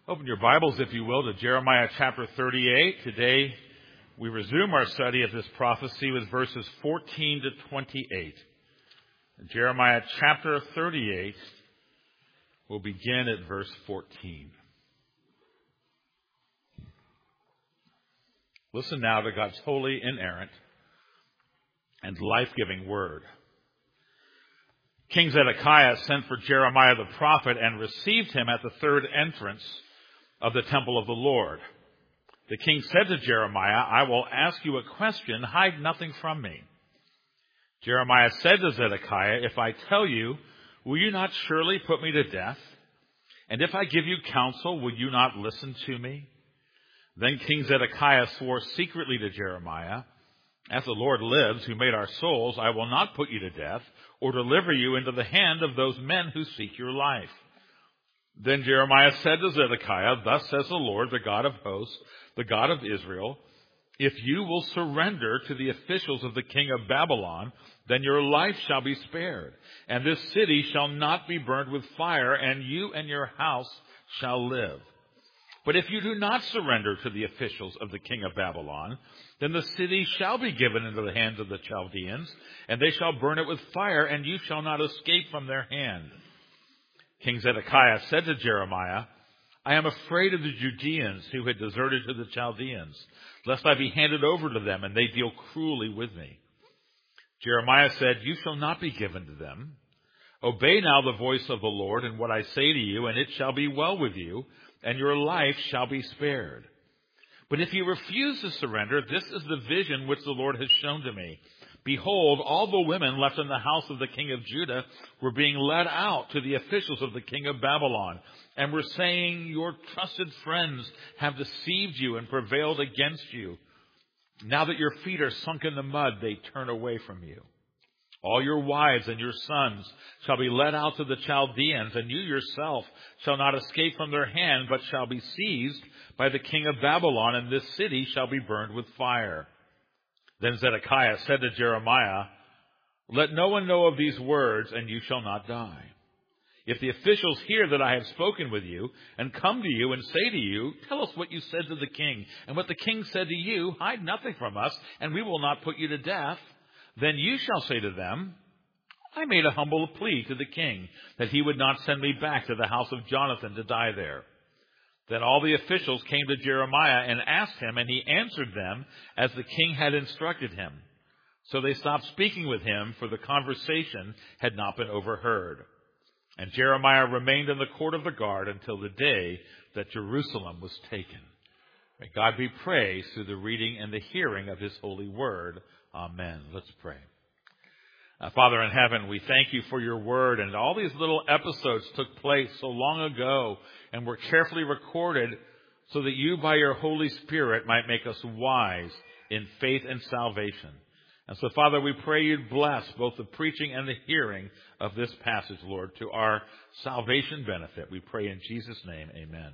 Open your Bibles, if you will, to Jeremiah chapter 38. Today, we resume our study of this prophecy with verses 14 to 28. Jeremiah chapter 38 will begin at verse 14. Listen now to God's holy, inerrant, and life-giving word. King Zedekiah sent for Jeremiah the prophet and received him at the third entrance of the temple of the Lord. The king said to Jeremiah, "I will ask you a question, hide nothing from me." Jeremiah said to Zedekiah, "If I tell you, will you not surely put me to death? And if I give you counsel, will you not listen to me?" Then King Zedekiah swore secretly to Jeremiah, "As the Lord lives, who made our souls, I will not put you to death or deliver you into the hand of those men who seek your life." Then Jeremiah said to Zedekiah, "Thus says the Lord, the God of hosts, the God of Israel, if you will surrender to the officials of the king of Babylon, then your life shall be spared, and this city shall not be burned with fire, and you and your house shall live. But if you do not surrender to the officials of the king of Babylon, then the city shall be given into the hands of the Chaldeans, and they shall burn it with fire, and you shall not escape from their hand." King Zedekiah said to Jeremiah, "I am afraid of the Judeans who had deserted to the Chaldeans, lest I be handed over to them and they deal cruelly with me." Jeremiah said, "You shall not be given to them. Obey now the voice of the Lord and what I say to you, and it shall be well with you, and your life shall be spared. But if you refuse to surrender, this is the vision which the Lord has shown to me. Behold, all the women left in the house of the king of Judah were being led out to the officials of the king of Babylon, and were saying, 'Your trusted friends have deceived you and prevailed against you. Now that your feet are sunk in the mud, they turn away from you. All your wives and your sons shall be led out to the Chaldeans, and you yourself shall not escape from their hand, but shall be seized by the king of Babylon, and this city shall be burned with fire.'" Then Zedekiah said to Jeremiah, "Let no one know of these words, and you shall not die. If the officials hear that I have spoken with you, and come to you and say to you, 'Tell us what you said to the king,' and what the king said to you, 'Hide nothing from us, and we will not put you to death,' then you shall say to them, 'I made a humble plea to the king, that he would not send me back to the house of Jonathan to die there.'" Then all the officials came to Jeremiah and asked him, and he answered them as the king had instructed him. So they stopped speaking with him, for the conversation had not been overheard. And Jeremiah remained in the court of the guard until the day that Jerusalem was taken. May God be praised through the reading and the hearing of his holy word. Amen. Let's pray. Father in heaven, we thank you for your word, and all these little episodes took place so long ago and were carefully recorded so that you, by your Holy Spirit, might make us wise in faith and salvation. And so, Father, we pray you'd bless both the preaching and the hearing of this passage, Lord, to our salvation benefit. We pray in Jesus' name, amen.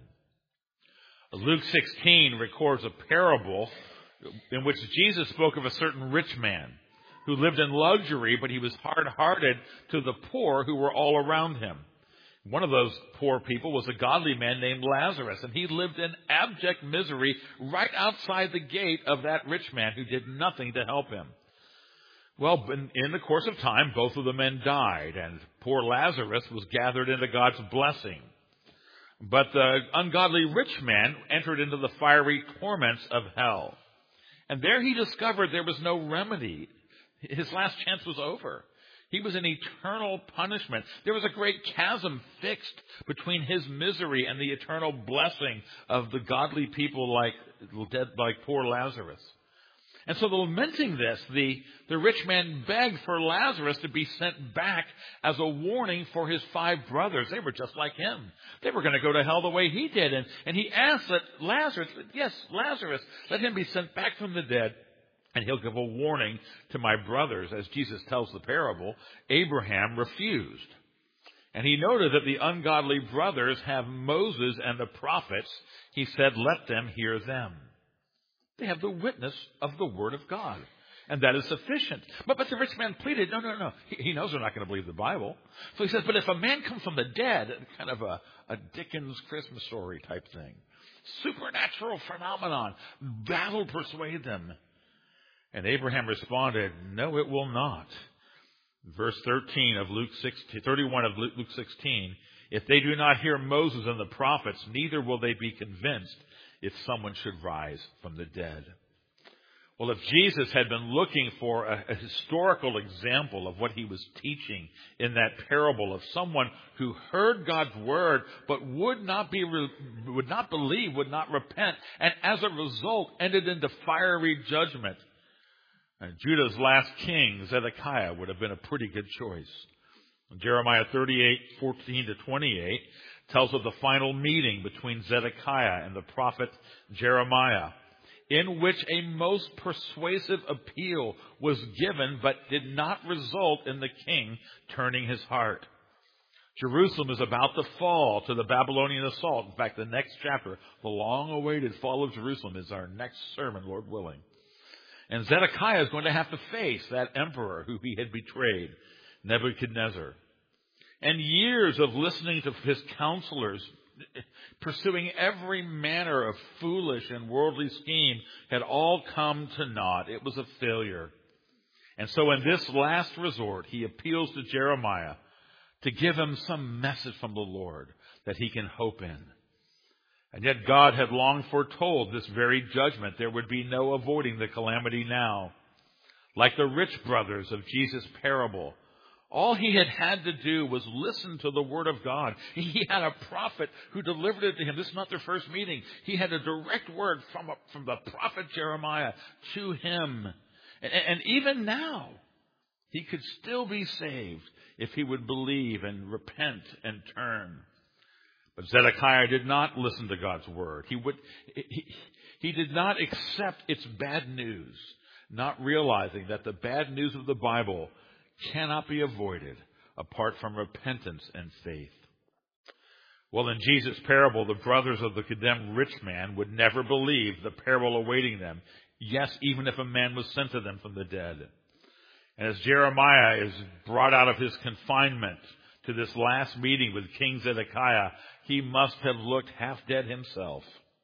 Luke 16 records a parable in which Jesus spoke of a certain rich man who lived in luxury, but he was hard-hearted to the poor who were all around him. One of those poor people was a godly man named Lazarus, and he lived in abject misery right outside the gate of that rich man who did nothing to help him. Well, in the course of time, both of the men died, and poor Lazarus was gathered into God's blessing. But the ungodly rich man entered into the fiery torments of hell. And there he discovered there was no remedy. His last chance was over. He was in eternal punishment. There was a great chasm fixed between his misery and the eternal blessing of the godly people like poor Lazarus. And so, lamenting this, the rich man begged for Lazarus to be sent back as a warning for his 5 brothers. They were just like him. They were going to go to hell the way he did. And he asked that Lazarus, let him be sent back from the dead, and he'll give a warning to my brothers. As Jesus tells the parable, Abraham refused. And he noted that the ungodly brothers have Moses and the prophets. He said, let them hear them. They have the witness of the word of God. and that is sufficient. But the rich man pleaded, no. He knows they're not going to believe the Bible. So he says, but if a man comes from the dead, kind of a Dickens Christmas story type thing, supernatural phenomenon, that'll persuade them. And Abraham responded, no, it will not. Verse 31 of Luke 16, if they do not hear Moses and the prophets, neither will they be convinced if someone should rise from the dead. Well, if Jesus had been looking for a historical example of what he was teaching in that parable of someone who heard God's word but would not believe, would not repent, and as a result ended into fiery judgment, and Judah's last king, Zedekiah, would have been a pretty good choice. Jeremiah 38:14-28 tells of the final meeting between Zedekiah and the prophet Jeremiah, in which a most persuasive appeal was given but did not result in the king turning his heart. Jerusalem is about to fall to the Babylonian assault. In fact, the next chapter, the long-awaited fall of Jerusalem, is our next sermon, Lord willing. And Zedekiah is going to have to face that emperor who he had betrayed, Nebuchadnezzar. And years of listening to his counselors, pursuing every manner of foolish and worldly scheme, had all come to naught. It was a failure. And so in this last resort, he appeals to Jeremiah to give him some message from the Lord that he can hope in. And yet God had long foretold this very judgment. There would be no avoiding the calamity now. Like the rich brothers of Jesus' parable, all he had to do was listen to the word of God. He had a prophet who delivered it to him. This is not their first meeting. He had a direct word from the prophet Jeremiah to him. And even now, he could still be saved if he would believe and repent and turn. But Zedekiah did not listen to God's word. He did not accept its bad news, not realizing that the bad news of the Bible cannot be avoided apart from repentance and faith. Well, in Jesus' parable, the brothers of the condemned rich man would never believe the peril awaiting them. Yes, even if a man was sent to them from the dead. And as Jeremiah is brought out of his confinement to this last meeting with King Zedekiah, he must have looked half dead himself.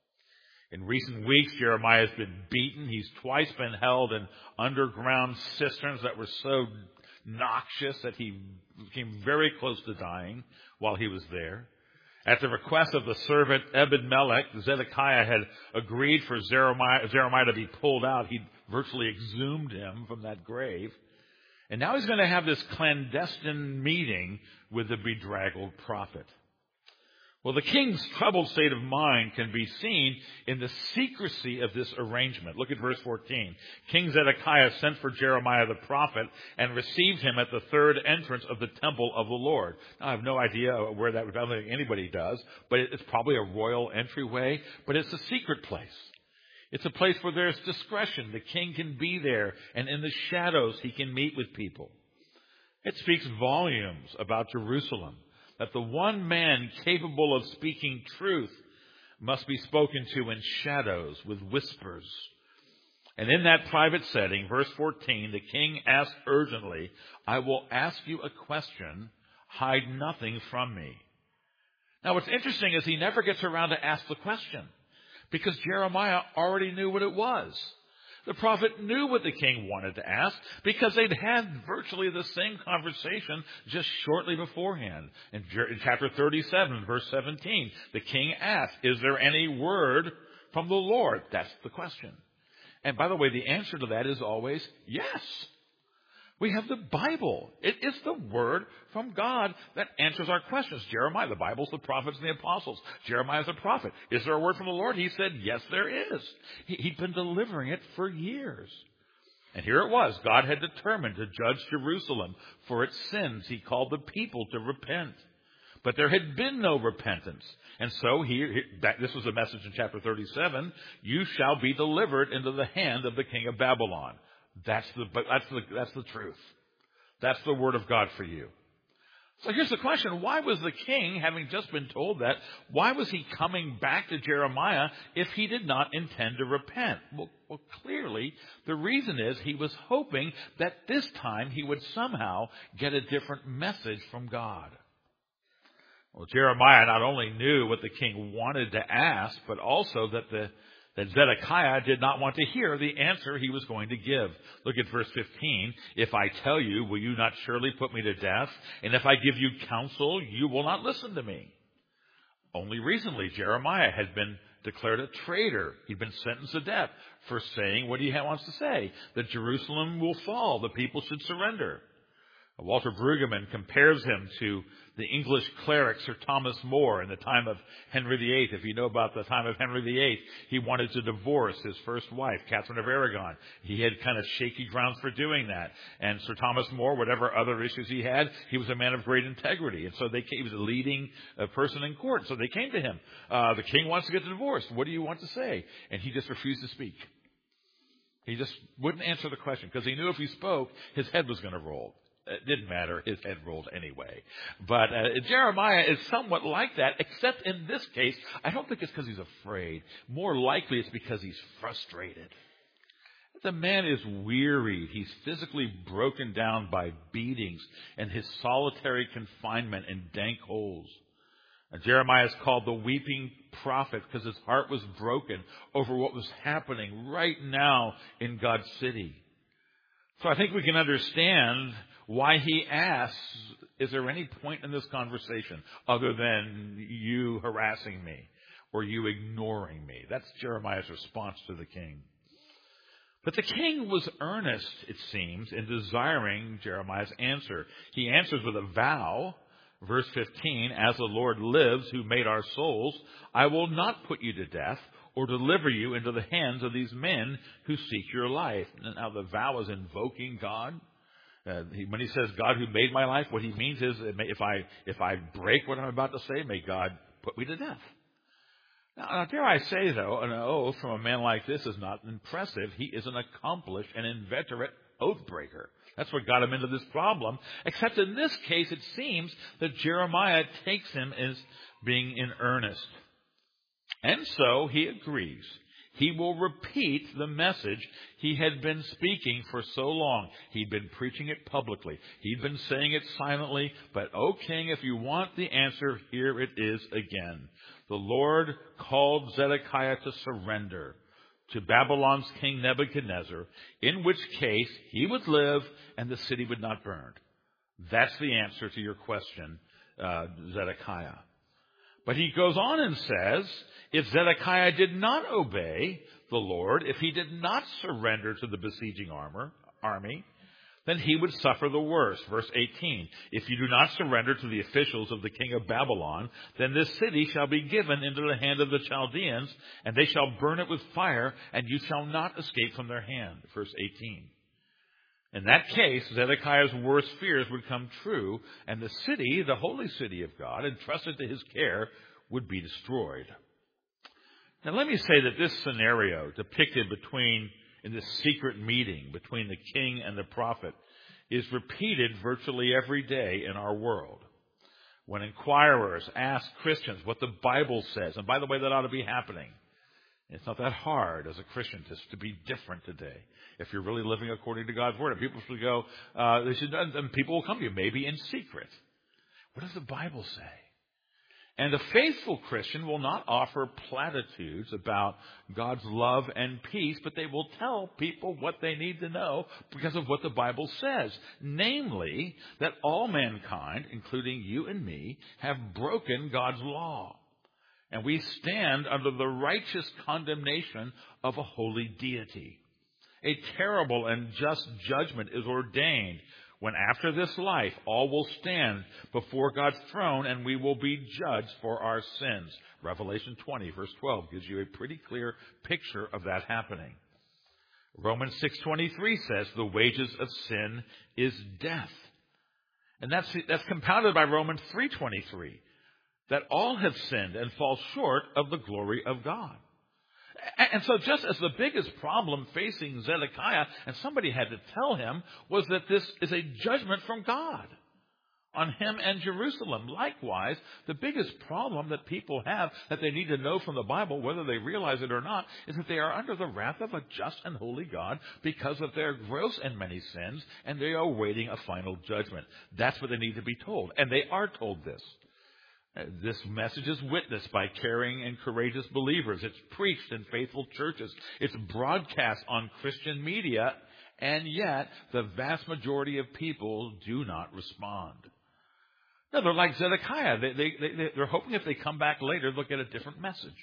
In recent weeks, Jeremiah has been beaten. He's twice been held in underground cisterns that were so noxious that he came very close to dying while he was there. At the request of the servant Ebed-Melech, Zedekiah had agreed for Jeremiah to be pulled out. He'd virtually exhumed him from that grave. And now he's going to have this clandestine meeting with the bedraggled prophet. Well, the king's troubled state of mind can be seen in the secrecy of this arrangement. Look at verse 14. King Zedekiah sent for Jeremiah the prophet and received him at the third entrance of the temple of the Lord. Now, I have no idea where that would be. I don't think anybody does, but it's probably a royal entryway, but it's a secret place. It's a place where there's discretion. The king can be there, and in the shadows he can meet with people. It speaks volumes about Jerusalem, that the one man capable of speaking truth must be spoken to in shadows, with whispers. And in that private setting, verse 14, the king asked urgently, I will ask you a question, hide nothing from me. Now what's interesting is he never gets around to ask the question, because Jeremiah already knew what it was. The prophet knew what the king wanted to ask because they'd had virtually the same conversation just shortly beforehand. In chapter 37, verse 17, the king asked, is there any word from the Lord? That's the question. And by the way, the answer to that is always yes. We have the Bible. It is the word from God that answers our questions. Jeremiah, the Bible's the prophets and the apostles. Jeremiah's a prophet. Is there a word from the Lord? He said, yes, there is. He'd been delivering it for years. And here it was. God had determined to judge Jerusalem for its sins. He called the people to repent. But there had been no repentance. And so this was a message in chapter 37. You shall be delivered into the hand of the king of Babylon. That's the truth. That's the word of God for you. So here's the question. Why was the king, having just been told that, why was he coming back to Jeremiah if he did not intend to repent? Well, clearly, the reason is he was hoping that this time he would somehow get a different message from God. Well, Jeremiah not only knew what the king wanted to ask, but also that Zedekiah did not want to hear the answer he was going to give. Look at verse 15. If I tell you, will you not surely put me to death? And if I give you counsel, you will not listen to me. Only recently, Jeremiah had been declared a traitor. He'd been sentenced to death for saying what he wants to say, that Jerusalem will fall, the people should surrender. Walter Brueggemann compares him to the English cleric Sir Thomas More in the time of Henry VIII. If you know about the time of Henry VIII, he wanted to divorce his first wife, Catherine of Aragon. He had kind of shaky grounds for doing that. And Sir Thomas More, whatever other issues he had, he was a man of great integrity. And so he was a leading person in court. So they came to him. The king wants to get divorced. What do you want to say? And he just refused to speak. He just wouldn't answer the question because he knew if he spoke, his head was going to roll. It didn't matter. His head rolled anyway. But Jeremiah is somewhat like that, except in this case, I don't think it's because he's afraid. More likely it's because he's frustrated. The man is wearied. He's physically broken down by beatings and his solitary confinement in dank holes. And Jeremiah is called the weeping prophet because his heart was broken over what was happening right now in God's city. So I think we can understand why he asks, is there any point in this conversation other than you harassing me or you ignoring me? That's Jeremiah's response to the king. But the king was earnest, it seems, in desiring Jeremiah's answer. He answers with a vow. Verse 15, as the Lord lives who made our souls, I will not put you to death or deliver you into the hands of these men who seek your life. Now the vow is invoking God. When he says God who made my life, what he means is if I break what I'm about to say, may God put me to death. Now dare I say, though, an oath from a man like this is not impressive. He is an accomplished and inveterate oath breaker. That's what got him into this problem. Except in this case, it seems that Jeremiah takes him as being in earnest. And so he agrees. He will repeat the message he had been speaking for so long. He'd been preaching it publicly. He'd been saying it silently. But, O king, if you want the answer, here it is again. The Lord called Zedekiah to surrender to Babylon's king Nebuchadnezzar, in which case he would live and the city would not burn. That's the answer to your question, Zedekiah. But he goes on and says, if Zedekiah did not obey the Lord, if he did not surrender to the besieging army, then he would suffer the worst. Verse 18, if you do not surrender to the officials of the king of Babylon, then this city shall be given into the hand of the Chaldeans, and they shall burn it with fire, and you shall not escape from their hand. Verse 18. In that case, Zedekiah's worst fears would come true, and the city, the holy city of God, entrusted to his care, would be destroyed. Now let me say that this scenario depicted in this secret meeting between the king and the prophet is repeated virtually every day in our world. When inquirers ask Christians what the Bible says, and by the way, that ought to be happening. It's not that hard as a Christian to be different today. If you're really living according to God's word, and people should go, and people will come to you, maybe in secret. What does the Bible say? And a faithful Christian will not offer platitudes about God's love and peace, but they will tell people what they need to know because of what the Bible says. Namely, that all mankind, including you and me, have broken God's law. And we stand under the righteous condemnation of a holy deity. A terrible and just judgment is ordained when after this life all will stand before God's throne and we will be judged for our sins. Revelation 20 verse 12 gives you a pretty clear picture of that happening. Romans 6:23 says the wages of sin is death. And that's compounded by Romans 3:23. That all have sinned and fall short of the glory of God. And so just as the biggest problem facing Zedekiah, and somebody had to tell him, was that this is a judgment from God. on him and Jerusalem. Likewise, the biggest problem that people have that they need to know from the Bible, whether they realize it or not, is that they are under the wrath of a just and holy God because of their gross and many sins, and they are awaiting a final judgment. That's what they need to be told, and they are told this. This message is witnessed by caring and courageous believers. It's preached in faithful churches. It's broadcast on Christian media, and yet the vast majority of people do not respond. No, they're like Zedekiah. They're hoping if they come back later, they'll get a different message.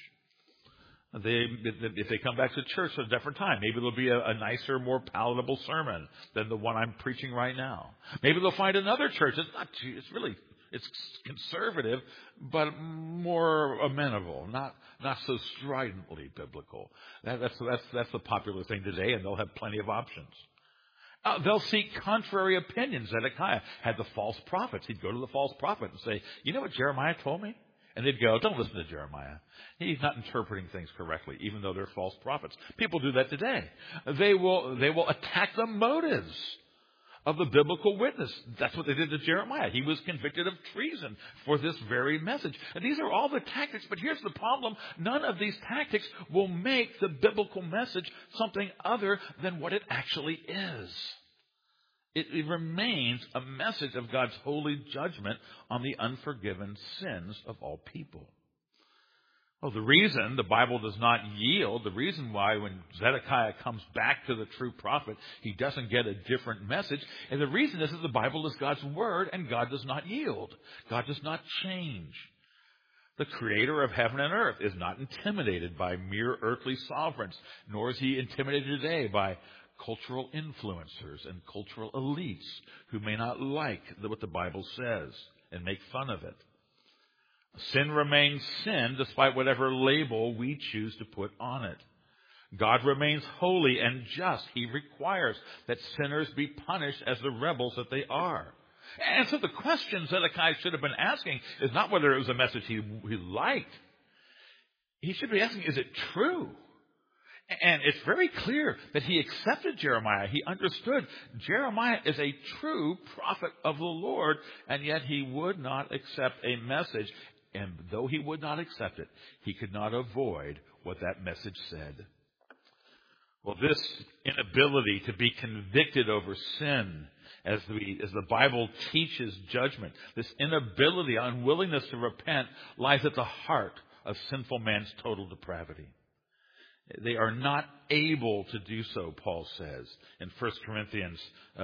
If they come back to church at a different time, maybe there'll be a nicer, more palatable sermon than the one I'm preaching right now. Maybe they'll find another church. It's conservative, but more amenable, not so stridently biblical. That's the popular thing today, and they'll have plenty of options. They'll seek contrary opinions. Zedekiah had the false prophets. He'd go to the false prophet and say, "You know what Jeremiah told me?" And they'd go, "Don't listen to Jeremiah. He's not interpreting things correctly," even though they're false prophets. People do that today. They will attack the motives of the biblical witness. That's what they did to Jeremiah. He was convicted of treason for this very message. And these are all the tactics, but here's the problem. None of these tactics will make the biblical message something other than what it actually is. It remains a message of God's holy judgment on the unforgiven sins of all people. Well, the reason the Bible does not yield, the reason why when Zedekiah comes back to the true prophet, he doesn't get a different message, and the reason is that the Bible is God's word and God does not yield. God does not change. The creator of heaven and earth is not intimidated by mere earthly sovereigns, nor is he intimidated today by cultural influencers and cultural elites who may not like what the Bible says and make fun of it. Sin remains sin despite whatever label we choose to put on it. God remains holy and just. He requires that sinners be punished as the rebels that they are. And so the question Zedekiah should have been asking is not whether it was a message he liked. He should be asking, is it true? And it's very clear that he accepted Jeremiah. He understood Jeremiah is a true prophet of the Lord, and yet he would not accept a message. And though he would not accept it, he could not avoid what that message said. Well, this inability to be convicted over sin, as the Bible teaches judgment, this inability, unwillingness to repent, lies at the heart of sinful man's total depravity. They are not able to do so, Paul says in 1 Corinthians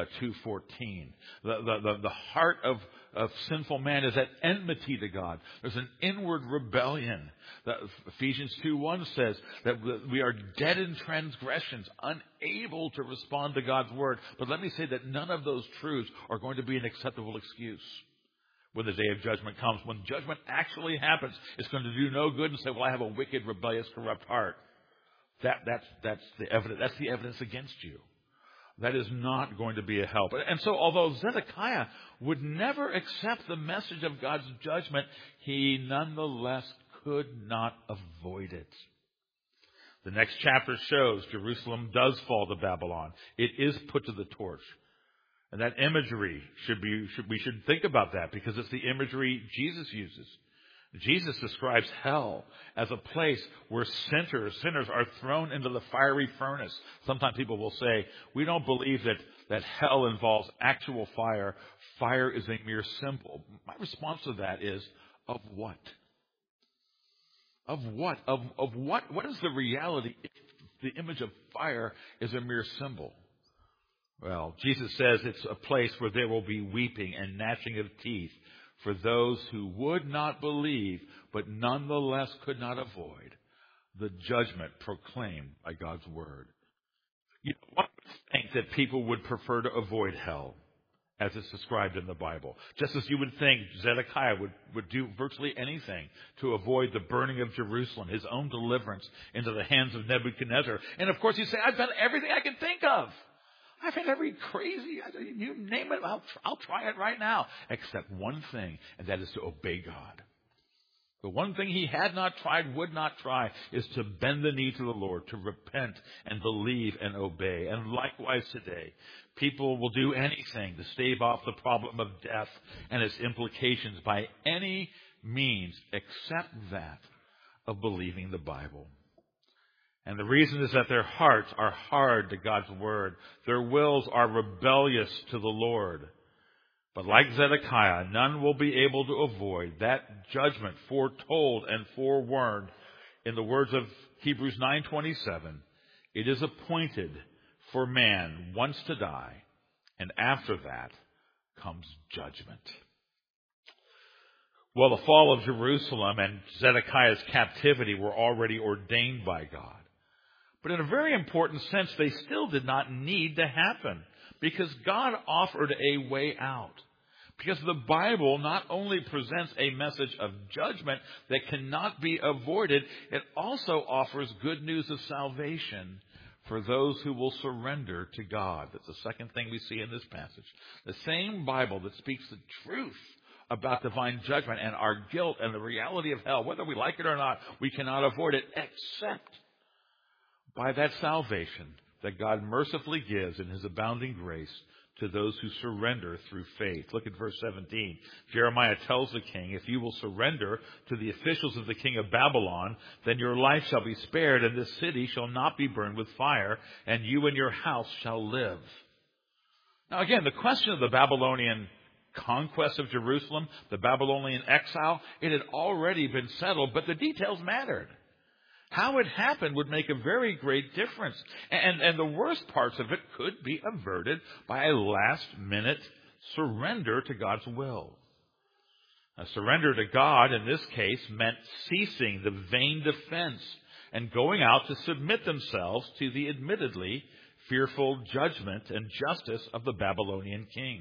2:14. The heart of sinful man is at enmity to God. There's an inward rebellion. Ephesians 2:1 says that we are dead in transgressions, unable to respond to God's word. But let me say that none of those truths are going to be an acceptable excuse when the day of judgment comes. When judgment actually happens, it's going to do no good and say, well, I have a wicked, rebellious, corrupt heart. That's the evidence. That's the evidence against you. That is not going to be a help. And so, although Zedekiah would never accept the message of God's judgment, he nonetheless could not avoid it. The next chapter shows Jerusalem does fall to Babylon. It is put to the torch. And that imagery we should think about that, because it's the imagery Jesus uses. Jesus describes hell as a place where sinners are thrown into the fiery furnace. Sometimes people will say, we don't believe that hell involves actual fire. Fire is a mere symbol. My response to that is, of what? Of what? Of what? What is the reality if the image of fire is a mere symbol? Well, Jesus says it's a place where there will be weeping and gnashing of teeth for those who would not believe, but nonetheless could not avoid the judgment proclaimed by God's word. One would think that people would prefer to avoid hell, as it's described in the Bible. Just as you would think Zedekiah would do virtually anything to avoid the burning of Jerusalem, his own deliverance into the hands of Nebuchadnezzar. And of course, he'd say, I've done everything I can think of. I've had every crazy, you name it, I'll try it right now. Except one thing, and that is to obey God. The one thing he had not tried, would not try, is to bend the knee to the Lord, to repent and believe and obey. And likewise today, people will do anything to stave off the problem of death and its implications by any means except that of believing the Bible. And the reason is that their hearts are hard to God's word. Their wills are rebellious to the Lord. But like Zedekiah, none will be able to avoid that judgment foretold and forewarned in the words of Hebrews 9:27. It is appointed for man once to die, and after that comes judgment. Well, the fall of Jerusalem and Zedekiah's captivity were already ordained by God. But in a very important sense, they still did not need to happen, because God offered a way out. Because the Bible not only presents a message of judgment that cannot be avoided, it also offers good news of salvation for those who will surrender to God. That's the second thing we see in this passage. The same Bible that speaks the truth about divine judgment and our guilt and the reality of hell, whether we like it or not, we cannot avoid it except by that salvation that God mercifully gives in his abounding grace to those who surrender through faith. Look at verse 17. Jeremiah tells the king, if you will surrender to the officials of the king of Babylon, then your life shall be spared, and this city shall not be burned with fire, and you and your house shall live. Now again, the question of the Babylonian conquest of Jerusalem, the Babylonian exile, it had already been settled, but the details mattered. How it happened would make a very great difference. And the worst parts of it could be averted by a last-minute surrender to God's will. A surrender to God, in this case, meant ceasing the vain defense and going out to submit themselves to the admittedly fearful judgment and justice of the Babylonian king.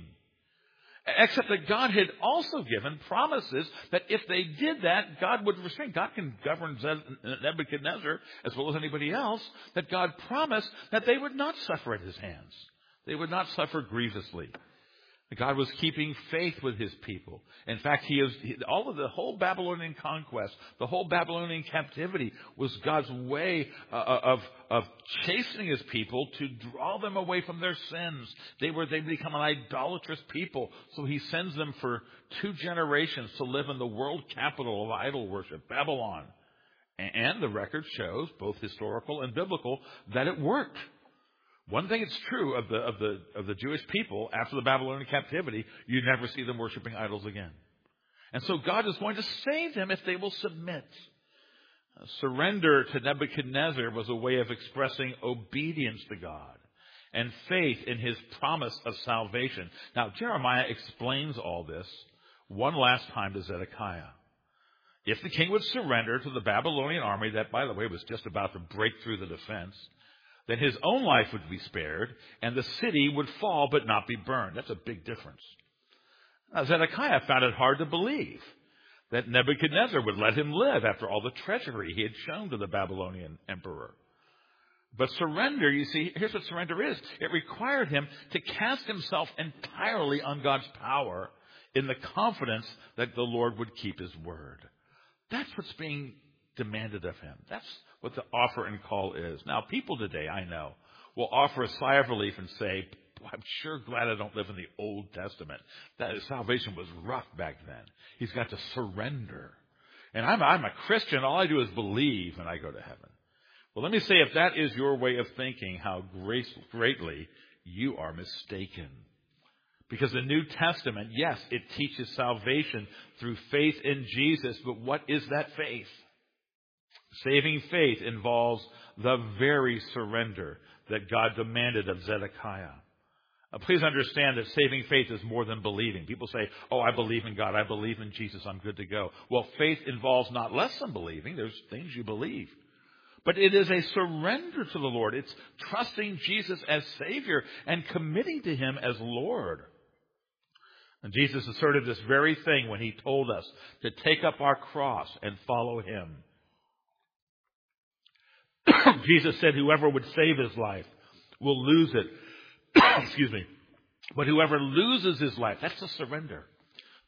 Except that God had also given promises that if they did that, God would restrain. God can govern Nebuchadnezzar as well as anybody else, that God promised that they would not suffer at his hands. They would not suffer grievously. God was keeping faith with his people. In fact, the whole Babylonian conquest, the whole Babylonian captivity was God's way of chastening his people to draw them away from their sins. They become an idolatrous people. So he sends them for 2 generations to live in the world capital of idol worship, Babylon. And the record shows, both historical and biblical, that it worked. One thing that's true of the Jewish people after the Babylonian captivity, you never see them worshiping idols again. And so God is going to save them if they will submit. Surrender to Nebuchadnezzar was a way of expressing obedience to God and faith in his promise of salvation. Now, Jeremiah explains all this one last time to Zedekiah. If the king would surrender to the Babylonian army that, by the way, was just about to break through the defense, then his own life would be spared, and the city would fall but not be burned. That's a big difference. Now, Zedekiah found it hard to believe that Nebuchadnezzar would let him live after all the treachery he had shown to the Babylonian emperor. But surrender, you see, here's what surrender is. It required him to cast himself entirely on God's power in the confidence that the Lord would keep his word. That's what's being demanded of him. That's what the offer and call is. Now, people today, I know, will offer a sigh of relief and say, I'm sure glad I don't live in the Old Testament. That salvation was rough back then. He's got to surrender. And I'm a Christian. All I do is believe and I go to heaven. Well, let me say, if that is your way of thinking, how greatly you are mistaken. Because the New Testament, yes, it teaches salvation through faith in Jesus. But what is that faith? Saving faith involves the very surrender that God demanded of Zedekiah. Please understand that saving faith is more than believing. People say, I believe in God, I believe in Jesus, I'm good to go. Well, faith involves not less than believing. There's things you believe. But it is a surrender to the Lord. It's trusting Jesus as Savior and committing to him as Lord. And Jesus asserted this very thing when he told us to take up our cross and follow him. Jesus said whoever would save his life will lose it. Excuse me. But whoever loses his life, that's a surrender.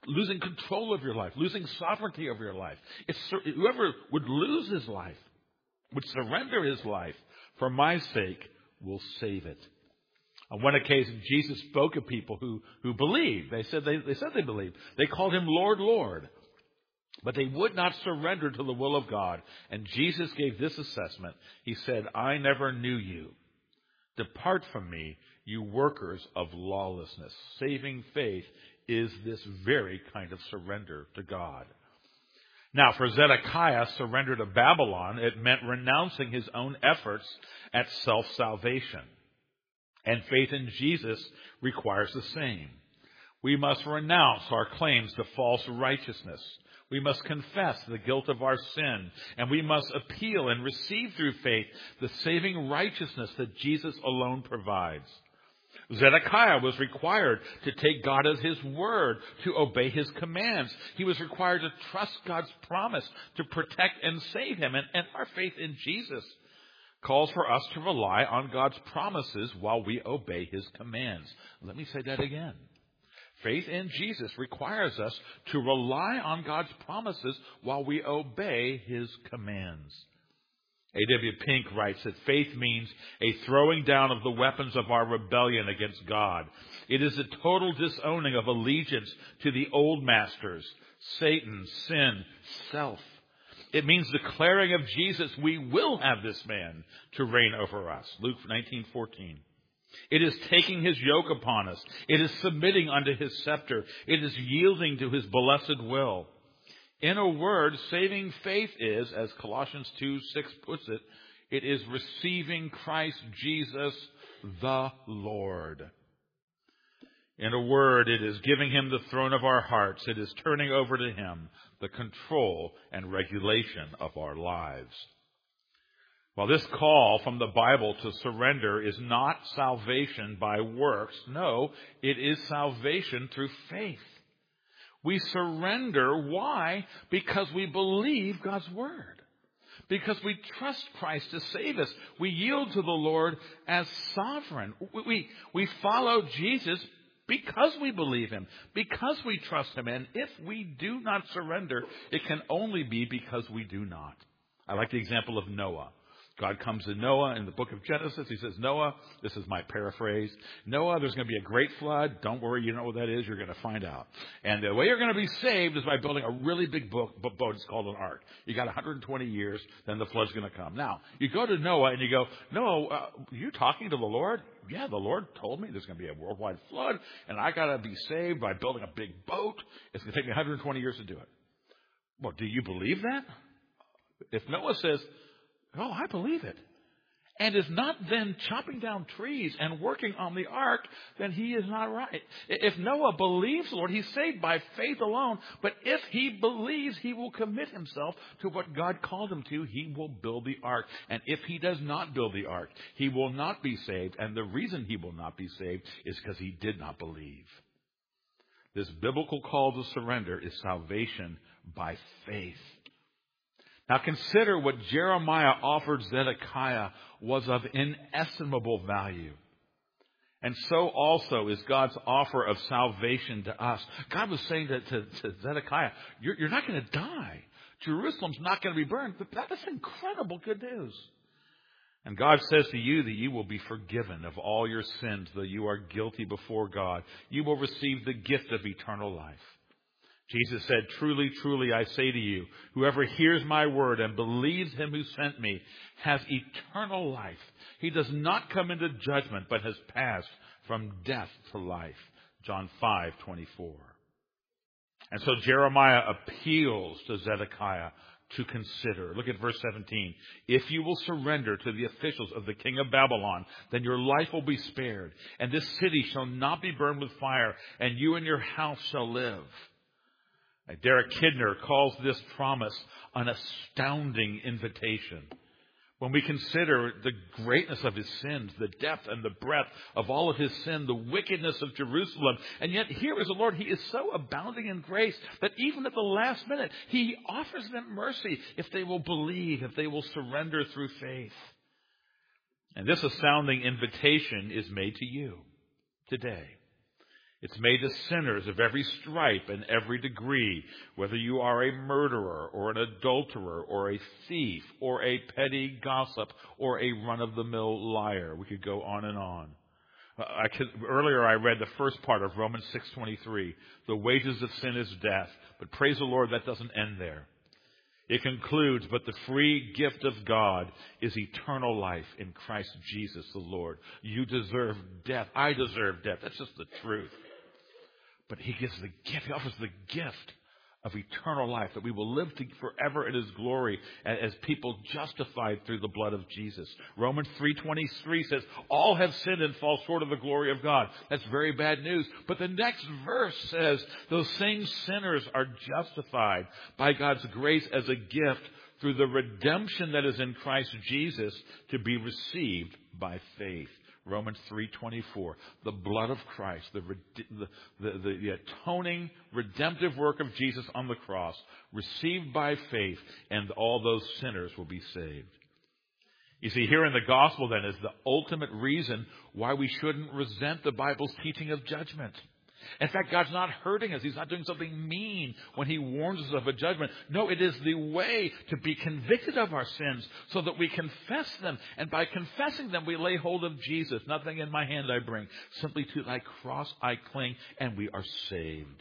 losing control of your life, losing sovereignty over your life. Whoever would lose his life, would surrender his life for my sake, will save it. On one occasion, Jesus spoke of people who believed. They said they believed. They called him Lord, Lord. But they would not surrender to the will of God. And Jesus gave this assessment. He said, I never knew you. Depart from me, you workers of lawlessness. Saving faith is this very kind of surrender to God. Now, for Zedekiah, surrender to Babylon, it meant renouncing his own efforts at self-salvation. And faith in Jesus requires the same. We must renounce our claims to false righteousness. We must confess the guilt of our sin, and we must appeal and receive through faith the saving righteousness that Jesus alone provides. Zedekiah was required to take God at his word, to obey his commands. He was required to trust God's promise to protect and save him. And our faith in Jesus calls for us to rely on God's promises while we obey his commands. Let me say that again. Faith in Jesus requires us to rely on God's promises while we obey his commands. A.W. Pink writes that faith means a throwing down of the weapons of our rebellion against God. It is a total disowning of allegiance to the old masters, Satan, sin, self. It means declaring of Jesus, we will have this man to reign over us. Luke 19:14. It is taking his yoke upon us. It is submitting unto his scepter. It is yielding to his blessed will. In a word, saving faith is, as Colossians 2:6 puts it, it is receiving Christ Jesus the Lord. In a word, it is giving him the throne of our hearts. It is turning over to him the control and regulation of our lives. Well, this call from the Bible to surrender is not salvation by works. No, it is salvation through faith. We surrender. Why? Because we believe God's word. Because we trust Christ to save us. We yield to the Lord as sovereign. We follow Jesus because we believe him, because we trust him. And if we do not surrender, it can only be because we do not. I like the example of Noah. God comes to Noah in the book of Genesis. He says, Noah, this is my paraphrase. Noah, there's going to be a great flood. Don't worry, you know what that is. You're going to find out. And the way you're going to be saved is by building a really big boat. It's called an ark. You got 120 years, then the flood's going to come. Now, you go to Noah and you go, Noah, you talking to the Lord? Yeah, the Lord told me there's going to be a worldwide flood, and I got to be saved by building a big boat. It's going to take me 120 years to do it. Well, do you believe that? If Noah says, oh, I believe it, and is not then chopping down trees and working on the ark, then he is not right. If Noah believes the Lord, he's saved by faith alone. But if he believes he will commit himself to what God called him to, he will build the ark. And if he does not build the ark, he will not be saved. And the reason he will not be saved is because he did not believe. This biblical call to surrender is salvation by faith. Now consider what Jeremiah offered Zedekiah was of inestimable value. And so also is God's offer of salvation to us. God was saying to Zedekiah, you're not going to die. Jerusalem's not going to be burned. But that is incredible good news. And God says to you that you will be forgiven of all your sins, though you are guilty before God. You will receive the gift of eternal life. Jesus said, truly, truly, I say to you, whoever hears my word and believes him who sent me has eternal life. He does not come into judgment, but has passed from death to life. John 5:24. And so Jeremiah appeals to Zedekiah to consider. Look at verse 17. If you will surrender to the officials of the king of Babylon, then your life will be spared, and this city shall not be burned with fire, and you and your house shall live. Derek Kidner calls this promise an astounding invitation. When we consider the greatness of his sins, the depth and the breadth of all of his sin, the wickedness of Jerusalem, and yet here is the Lord. He is so abounding in grace that even at the last minute, he offers them mercy if they will believe, if they will surrender through faith. And this astounding invitation is made to you today. It's made to sinners of every stripe and every degree, whether you are a murderer or an adulterer or a thief or a petty gossip or a run-of-the-mill liar. We could go on and on. Earlier I read the first part of Romans 6:23. The wages of sin is death. But praise the Lord, that doesn't end there. It concludes, but the free gift of God is eternal life in Christ Jesus the Lord. You deserve death. I deserve death. That's just the truth. But He gives the gift. He offers the gift of eternal life, that we will live forever in His glory as people justified through the blood of Jesus. Romans 3:23 says, all have sinned and fall short of the glory of God. That's very bad news. But the next verse says, those same sinners are justified by God's grace as a gift through the redemption that is in Christ Jesus to be received by faith. Romans 3:24, the blood of Christ, the atoning, redemptive work of Jesus on the cross, received by faith, and all those sinners will be saved. You see, here in the gospel then is the ultimate reason why we shouldn't resent the Bible's teaching of judgment. In fact, God's not hurting us. He's not doing something mean when He warns us of a judgment. No, it is the way to be convicted of our sins so that we confess them. And by confessing them, we lay hold of Jesus. Nothing in my hand I bring. Simply to Thy cross I cling, and we are saved.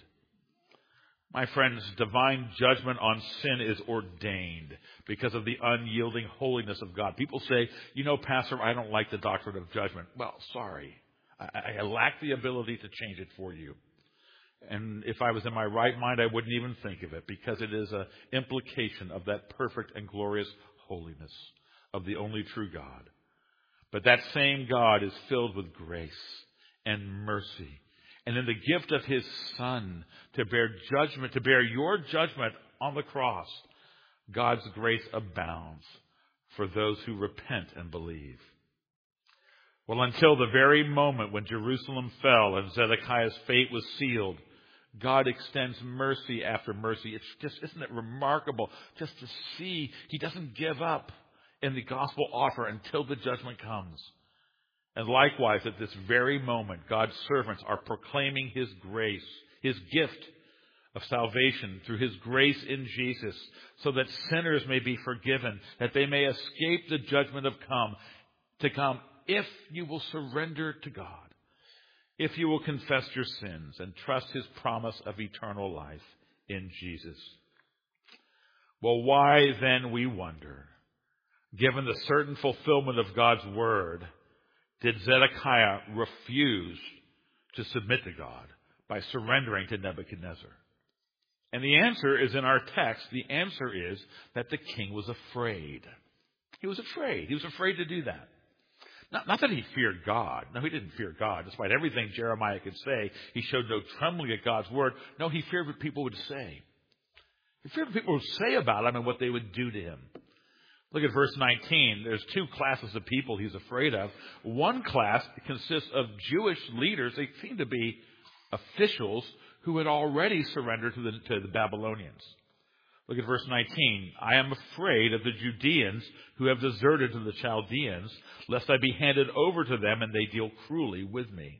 My friends, divine judgment on sin is ordained because of the unyielding holiness of God. People say, Pastor, I don't like the doctrine of judgment. Well, sorry. I lack the ability to change it for you. And if I was in my right mind, I wouldn't even think of it, because it is an implication of that perfect and glorious holiness of the only true God. But that same God is filled with grace and mercy. And in the gift of His Son to bear judgment, to bear your judgment on the cross, God's grace abounds for those who repent and believe. Well, until the very moment when Jerusalem fell and Zedekiah's fate was sealed, God extends mercy after mercy. It's just, isn't it remarkable just to see He doesn't give up in the gospel offer until the judgment comes. And likewise, at this very moment, God's servants are proclaiming His grace, His gift of salvation through His grace in Jesus, so that sinners may be forgiven, that they may escape the judgment to come, if you will surrender to God, if you will confess your sins and trust His promise of eternal life in Jesus. Well, why then, we wonder, given the certain fulfillment of God's word, did Zedekiah refuse to submit to God by surrendering to Nebuchadnezzar? And the answer is in our text. The answer is that the king was afraid. He was afraid. He was afraid to do that. Not that he feared God. No, he didn't fear God. Despite everything Jeremiah could say, he showed no trembling at God's word. No, he feared what people would say. He feared what people would say about him and what they would do to him. Look at verse 19. There's two classes of people he's afraid of. One class consists of Jewish leaders. They seem to be officials who had already surrendered to the Babylonians. Look at verse 19. I am afraid of the Judeans who have deserted to the Chaldeans, lest I be handed over to them and they deal cruelly with me.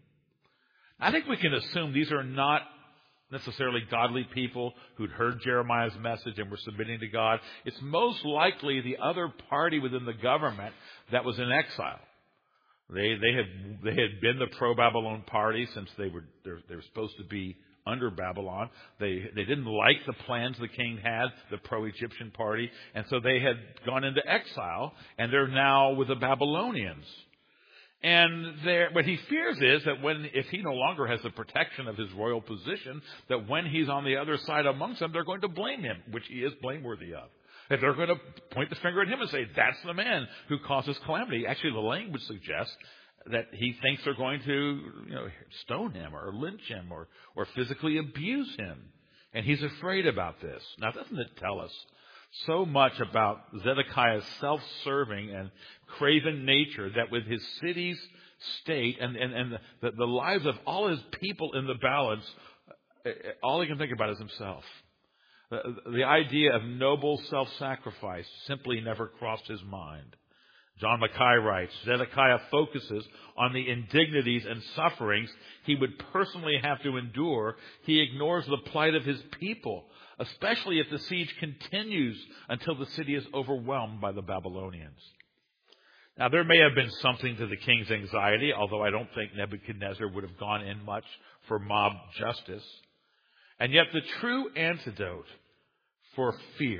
I think we can assume these are not necessarily godly people who'd heard Jeremiah's message and were submitting to God. It's most likely the other party within the government that was in exile. They had been the pro-Babylon party since they were supposed to be under Babylon. They didn't like the plans the king had, the pro-Egyptian party, and so they had gone into exile, and they're now with the Babylonians. And what he fears is that if he no longer has the protection of his royal position, that when he's on the other side amongst them, they're going to blame him, which he is blameworthy of. That they're going to point the finger at him and say, that's the man who causes calamity. Actually, the language suggests that he thinks they're going to, stone him or lynch him or physically abuse him. And he's afraid about this. Now, doesn't it tell us so much about Zedekiah's self-serving and craven nature, that with his city's state and the lives of all his people in the balance, all he can think about is himself. The idea of noble self-sacrifice simply never crossed his mind. John Mackay writes, Zedekiah focuses on the indignities and sufferings he would personally have to endure. He ignores the plight of his people, especially if the siege continues until the city is overwhelmed by the Babylonians. Now, there may have been something to the king's anxiety, although I don't think Nebuchadnezzar would have gone in much for mob justice. And yet the true antidote for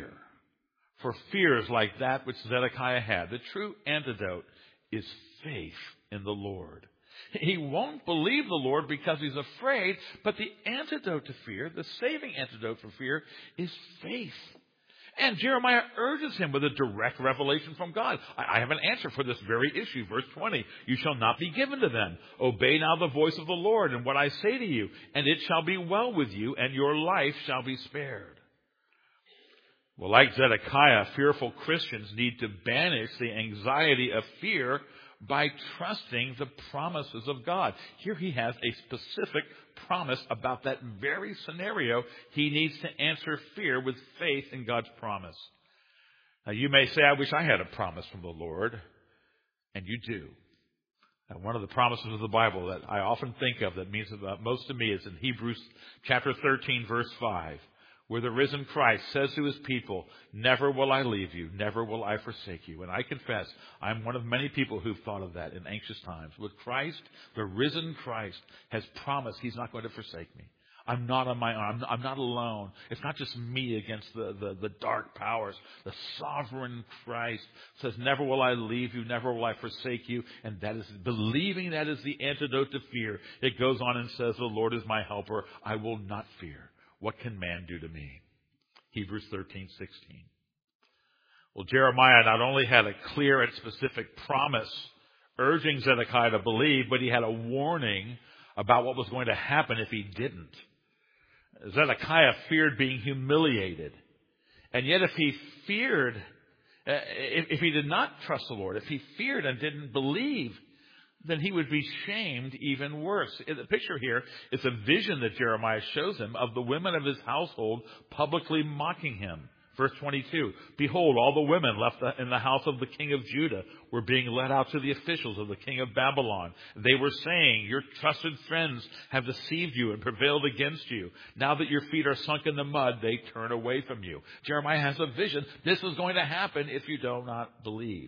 fears like that which Zedekiah had, the true antidote is faith in the Lord. He won't believe the Lord because he's afraid, but the antidote to fear, the saving antidote for fear, is faith. And Jeremiah urges him with a direct revelation from God. I have an answer for this very issue. Verse 20, you shall not be given to them. Obey now the voice of the Lord and what I say to you, and it shall be well with you, and your life shall be spared. Well, like Zedekiah, fearful Christians need to banish the anxiety of fear by trusting the promises of God. Here he has a specific promise about that very scenario. He needs to answer fear with faith in God's promise. Now, you may say, I wish I had a promise from the Lord. And you do. And one of the promises of the Bible that I often think of that means the most to me is in Hebrews chapter 13, verse 5. Where the risen Christ says to his people, never will I leave you, never will I forsake you. And I confess, I'm one of many people who've thought of that in anxious times. With Christ, the risen Christ has promised he's not going to forsake me. I'm not on my own. I'm not alone. It's not just me against the dark powers. The sovereign Christ says, never will I leave you, never will I forsake you. And that is, believing that is the antidote to fear. It goes on and says, the Lord is my helper. I will not fear. What can man do to me? Hebrews 13:16. Well, Jeremiah not only had a clear and specific promise urging Zedekiah to believe, but he had a warning about what was going to happen if he didn't. Zedekiah feared being humiliated. And yet if he feared, if he did not trust the Lord, if he feared and didn't believe, then he would be shamed even worse. The picture here is a vision that Jeremiah shows him of the women of his household publicly mocking him. Verse 22, behold, all the women left in the house of the king of Judah were being led out to the officials of the king of Babylon. They were saying, your trusted friends have deceived you and prevailed against you. Now that your feet are sunk in the mud, they turn away from you. Jeremiah has a vision. This is going to happen if you do not believe.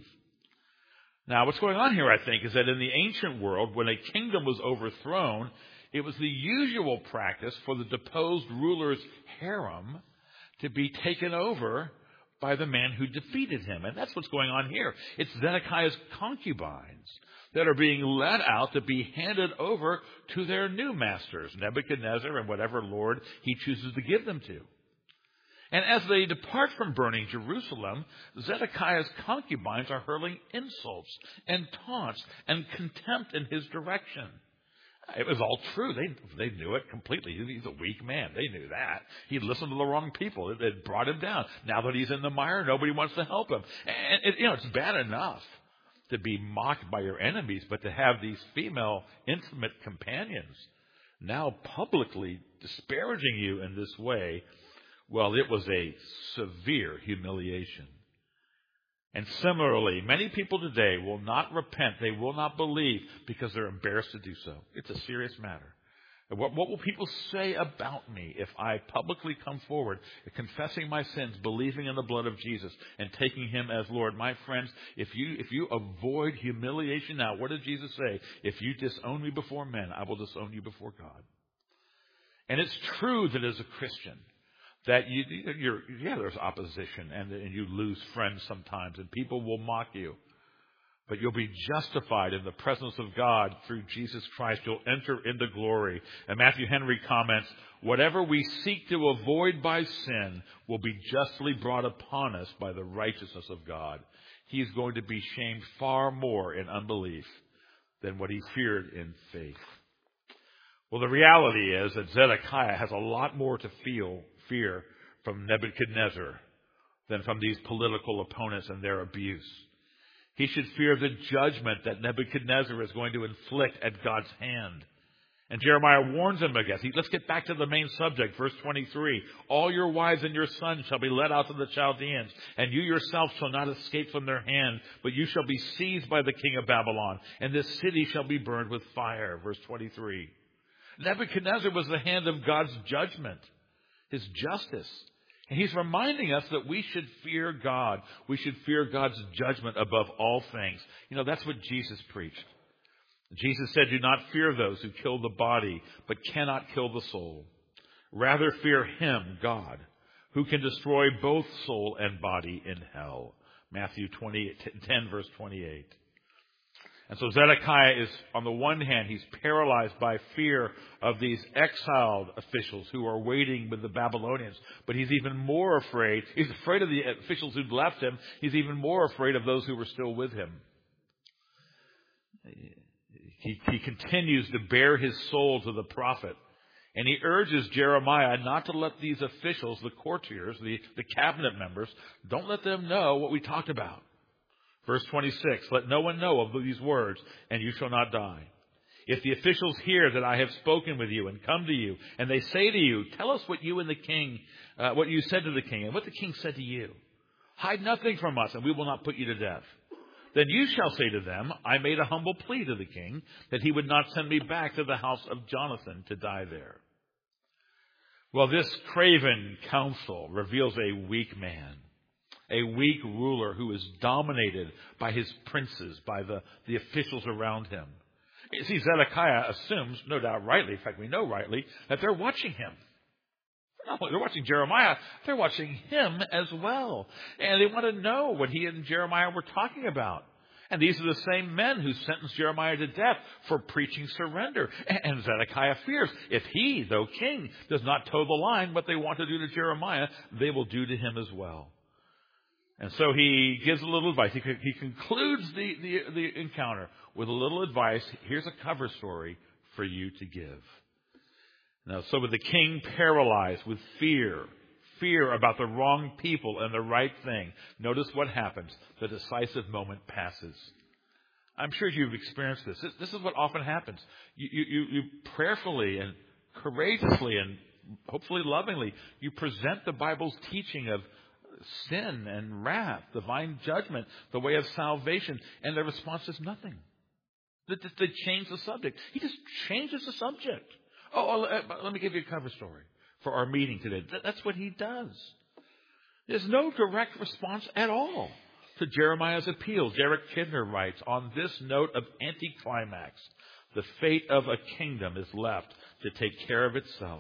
Now, what's going on here, I think, is that in the ancient world, when a kingdom was overthrown, it was the usual practice for the deposed ruler's harem to be taken over by the man who defeated him. And that's what's going on here. It's Zedekiah's concubines that are being led out to be handed over to their new masters, Nebuchadnezzar and whatever lord he chooses to give them to. And as they depart from burning Jerusalem, Zedekiah's concubines are hurling insults and taunts and contempt in his direction. It was all true. They knew it completely. He's a weak man. They knew that. He listened to the wrong people. It brought him down. Now that he's in the mire, nobody wants to help him. And it's bad enough to be mocked by your enemies, but to have these female intimate companions now publicly disparaging you in this way, well, it was a severe humiliation. And similarly, many people today will not repent. They will not believe because they're embarrassed to do so. It's a serious matter. And what will people say about me if I publicly come forward, confessing my sins, believing in the blood of Jesus, and taking him as Lord? My friends, if you avoid humiliation now, what did Jesus say? If you disown me before men, I will disown you before God. And it's true that as a Christian, that there's opposition and you lose friends sometimes and people will mock you. But you'll be justified in the presence of God through Jesus Christ. You'll enter into glory. And Matthew Henry comments, whatever we seek to avoid by sin will be justly brought upon us by the righteousness of God. He's going to be shamed far more in unbelief than what he feared in faith. Well, the reality is that Zedekiah has a lot more to fear from Nebuchadnezzar than from these political opponents and their abuse. He should fear the judgment that Nebuchadnezzar is going to inflict at God's hand. And Jeremiah warns them again. Let's get back to the main subject, verse 23. All your wives and your sons shall be led out to the Chaldeans, and you yourself shall not escape from their hand, but you shall be seized by the king of Babylon, and this city shall be burned with fire. Verse 23. Nebuchadnezzar was the hand of God's judgment, his justice. And he's reminding us that we should fear God. We should fear God's judgment above all things. You know, that's what Jesus preached. Jesus said, do not fear those who kill the body, but cannot kill the soul. Rather fear him, God, who can destroy both soul and body in hell. Matthew 10, verse 28. And so Zedekiah is, on the one hand, he's paralyzed by fear of these exiled officials who are waiting with the Babylonians. But he's even more afraid. He's afraid of the officials who'd left him. He's even more afraid of those who were still with him. He continues to bare his soul to the prophet. And he urges Jeremiah not to let these officials, the courtiers, the cabinet members, don't let them know what we talked about. Verse 26, let no one know of these words, and you shall not die. If the officials hear that I have spoken with you and come to you, and they say to you, tell us what you and the king, what you said to the king, and what the king said to you. Hide nothing from us, and we will not put you to death. Then you shall say to them, I made a humble plea to the king that he would not send me back to the house of Jonathan to die there. Well, this craven counsel reveals a weak man, a weak ruler who is dominated by his princes, by the officials around him. You see, Zedekiah assumes, no doubt rightly, in fact we know rightly, that they're watching him. Not only they're watching Jeremiah, they're watching him as well. And they want to know what he and Jeremiah were talking about. And these are the same men who sentenced Jeremiah to death for preaching surrender. And Zedekiah fears if he, though king, does not toe the line, what they want to do to Jeremiah, they will do to him as well. And so he gives a little advice. He concludes the encounter with a little advice. Here's a cover story for you to give. Now, so with the king paralyzed with fear about the wrong people and the right thing, notice what happens. The decisive moment passes. I'm sure you've experienced this. This is what often happens. You prayerfully and courageously and hopefully lovingly, you present the Bible's teaching of sin and wrath, divine judgment, the way of salvation, and their response is nothing. They change the subject. He just changes the subject. Let me give you a cover story for our meeting today. That's what he does. There's no direct response at all to Jeremiah's appeal. Derek Kidner writes, on this note of anticlimax, the fate of a kingdom is left to take care of itself.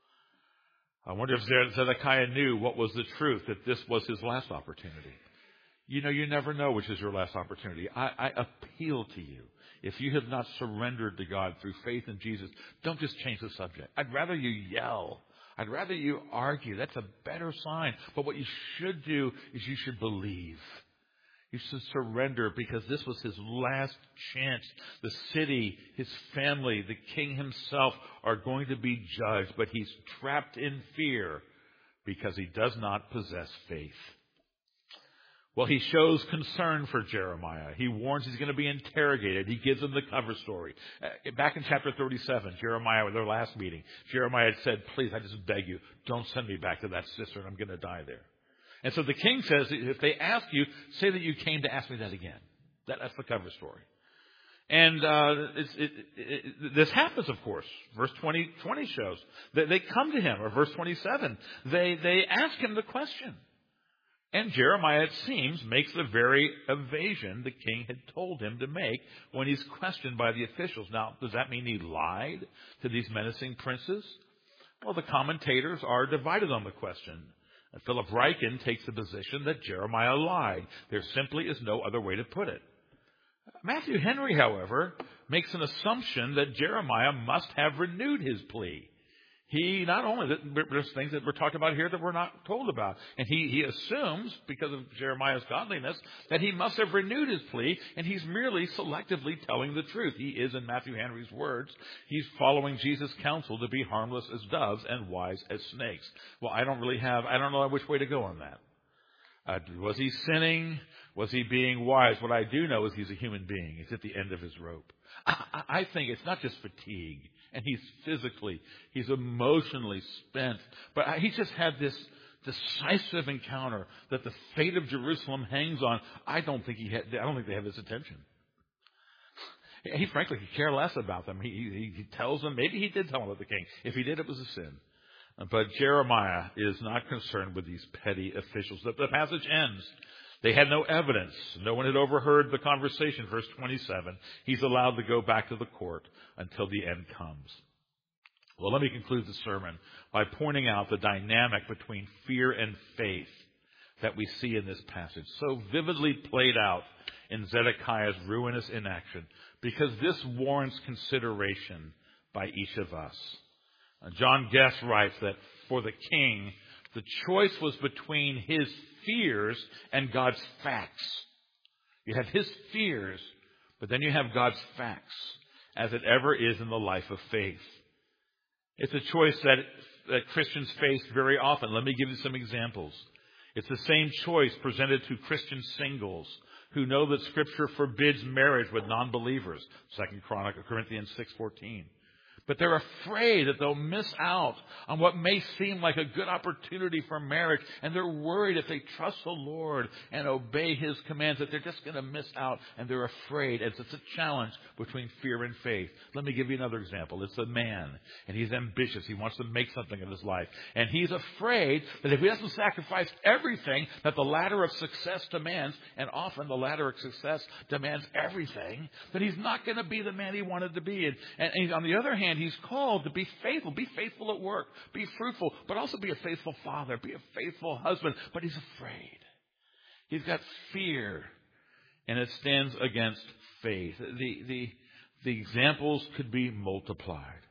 I wonder if Zedekiah knew what was the truth, that this was his last opportunity. You know, you never know which is your last opportunity. I appeal to you. If you have not surrendered to God through faith in Jesus, don't just change the subject. I'd rather you yell. I'd rather you argue. That's a better sign. But what you should do is you should believe. You should surrender because this was his last chance. The city, his family, the king himself are going to be judged, but he's trapped in fear because he does not possess faith. Well, he shows concern for Jeremiah. He warns he's going to be interrogated. He gives him the cover story. Back in chapter 37, Jeremiah, with their last meeting, Jeremiah had said, please, I just beg you, don't send me back to that cistern. I'm going to die there. And so the king says, if they ask you, say that you came to ask me that again. That's the cover story. And this happens, of course. Verse 20 shows that they come to him, or verse 27. They ask him the question. And Jeremiah, it seems, makes the very evasion the king had told him to make when he's questioned by the officials. Now, does that mean he lied to these menacing princes? Well, the commentators are divided on the question. And Philip Ryken takes the position that Jeremiah lied. There simply is no other way to put it. Matthew Henry, however, makes an assumption that Jeremiah must have renewed his plea. He not only, there's things that we're talking about here that we're not told about. And he assumes, because of Jeremiah's godliness, that he must have renewed his plea, and he's merely selectively telling the truth. He is, in Matthew Henry's words, he's following Jesus' counsel to be harmless as doves and wise as snakes. Well, I don't know which way to go on that. Was he sinning? Was he being wise? What I do know is he's a human being. He's at the end of his rope. I think it's not just fatigue. and he's emotionally spent. But he just had this decisive encounter that the fate of Jerusalem hangs on. I don't think they have his attention. He frankly could care less about them. He tells them, maybe he did tell them about the king. If he did, it was a sin. But Jeremiah is not concerned with these petty officials. The passage ends. They had no evidence. No one had overheard the conversation. Verse 27. He's allowed to go back to the court until the end comes. Well, let me conclude the sermon by pointing out the dynamic between fear and faith that we see in this passage, so vividly played out in Zedekiah's ruinous inaction, because this warrants consideration by each of us. John Guest writes that for the king, the choice was between his fears and God's facts. You have his fears, but then you have God's facts, as it ever is in the life of faith. It's a choice that Christians face very often. Let me give you some examples. It's the same choice presented to Christian singles who know that Scripture forbids marriage with non-believers. 2 Corinthians 6:14. But they're afraid that they'll miss out on what may seem like a good opportunity for marriage. And they're worried if they trust the Lord and obey His commands that they're just going to miss out. And they're afraid. It's a challenge between fear and faith. Let me give you another example. It's a man, and he's ambitious. He wants to make something of his life. And he's afraid that if he doesn't sacrifice everything that the ladder of success demands, and often the ladder of success demands everything, that he's not going to be the man he wanted to be. And on the other hand, he's called to be faithful. Be faithful at work. Be fruitful. But also be a faithful father. Be a faithful husband. But he's afraid. He's got fear. And it stands against faith. The examples could be multiplied.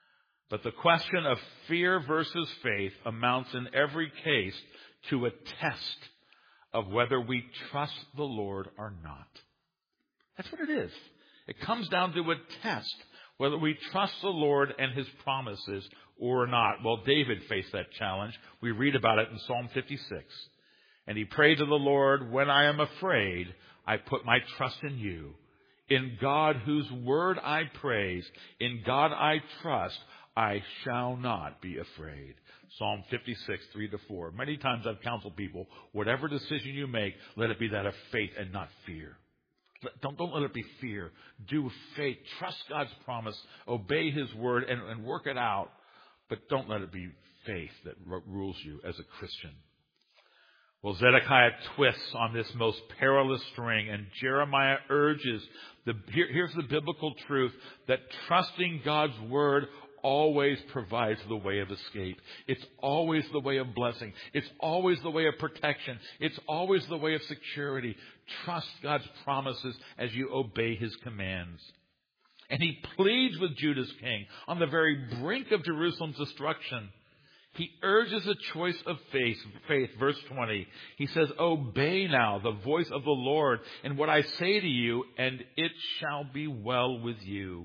But the question of fear versus faith amounts in every case to a test of whether we trust the Lord or not. That's what it is. It comes down to a test, whether we trust the Lord and His promises or not. Well, David faced that challenge. We read about it in Psalm 56. And he prayed to the Lord, "When I am afraid, I put my trust in you. In God whose word I praise, in God I trust, I shall not be afraid." Psalm 56, 3-4. Many times I've counseled people, whatever decision you make, let it be that of faith and not fear. Don't let it be fear. Do faith. Trust God's promise. Obey His word and work it out. But don't let it be faith that rules you as a Christian. Well, Zedekiah twists on this most perilous string, and Jeremiah urges, here's the biblical truth, that trusting God's word always provides the way of escape. It's always the way of blessing. It's always the way of protection. It's always the way of security. Trust God's promises as you obey His commands. And he pleads with Judah's king on the very brink of Jerusalem's destruction. He urges a choice of faith. Verse 20, he says, "Obey now the voice of the Lord in what I say to you, and it shall be well with you."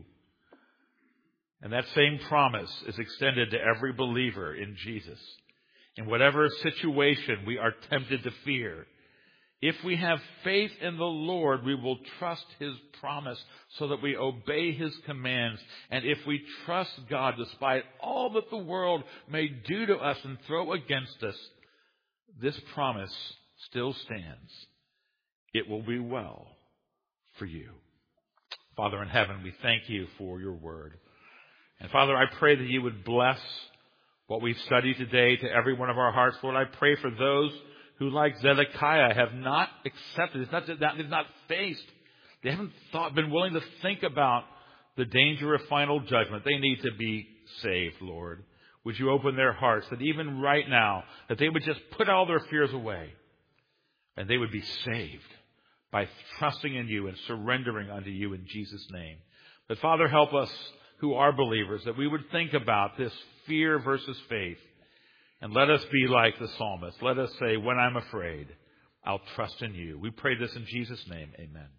And that same promise is extended to every believer in Jesus. In whatever situation we are tempted to fear, if we have faith in the Lord, we will trust His promise so that we obey His commands. And if we trust God despite all that the world may do to us and throw against us, this promise still stands. It will be well for you. Father in heaven, we thank you for your word. And Father, I pray that you would bless what we've studied today to every one of our hearts. Lord, I pray for those who, like Zedekiah, have not accepted. It's not that they've not faced. They haven't been willing to think about the danger of final judgment. They need to be saved, Lord. Would you open their hearts that even right now, that they would just put all their fears away and they would be saved by trusting in you and surrendering unto you in Jesus' name. But Father, help us who are believers, that we would think about this fear versus faith. And let us be like the psalmist. Let us say, "When I'm afraid, I'll trust in you." We pray this in Jesus' name. Amen.